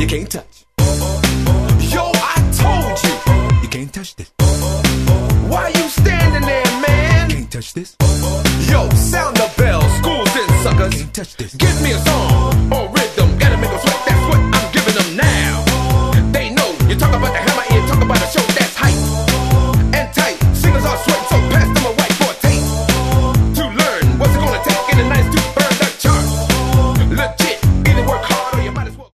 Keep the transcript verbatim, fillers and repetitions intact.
you can't touch. Yo, I told you, you can't touch this. Why you standing there, man? You can't touch this. Yo, sound the bell, schools and suckers. You can't touch this. Give me a song.